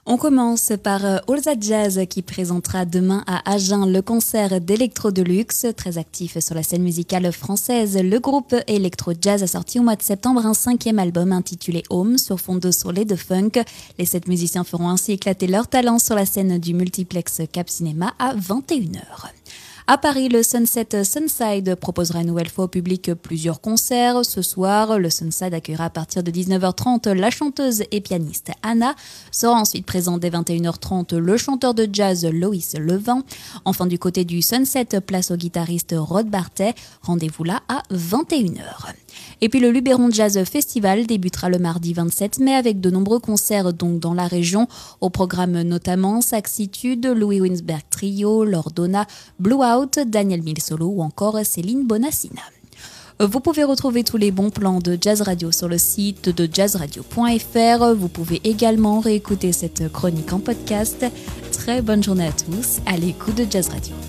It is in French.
On commence par Olza Jazz qui présentera demain à Agen le concert d'Electro Deluxe. Très actif sur la scène musicale française, le groupe Electro Jazz a sorti au mois de septembre un 5e album intitulé Home sur fond de soul et de funk. Les 7 musiciens feront ainsi éclater leur talent sur la scène du multiplex Cap Cinéma à 21h. À Paris, le Sunset Sunside proposera une nouvelle fois au public plusieurs concerts. Ce soir, le Sunside accueillera à partir de 19h30 la chanteuse et pianiste Anna. Sera ensuite présent dès 21h30 le chanteur de jazz Loïs Levin. Enfin, du côté du Sunset, place au guitariste Rod Bartet. Rendez-vous là à 21h. Et puis le Luberon Jazz Festival débutera le mardi 27 mai avec de nombreux concerts donc dans la région. Au programme notamment Saxitude, Louis Winsberg Trio, Lordona, Blue Out, Daniel Milsolo ou encore Céline Bonassina. Vous pouvez retrouver tous les bons plans de Jazz Radio sur le site de jazzradio.fr. Vous pouvez également réécouter cette chronique en podcast. Très bonne journée à tous à l'écoute de Jazz Radio.